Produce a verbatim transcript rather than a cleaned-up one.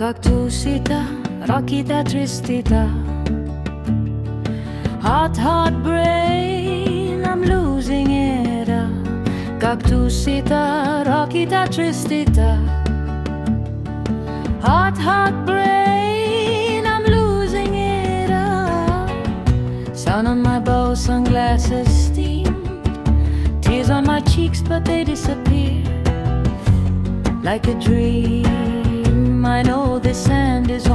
Cactusita, rockita, tristita. Hot, hot brain, I'm losing it. uh. Cactusita, rockita, tristita. Hot, hot brain, I'm losing it. uh. Sun on my bow, sunglasses steam. Tears on my cheeks, but they disappear like a dream. I know the sand is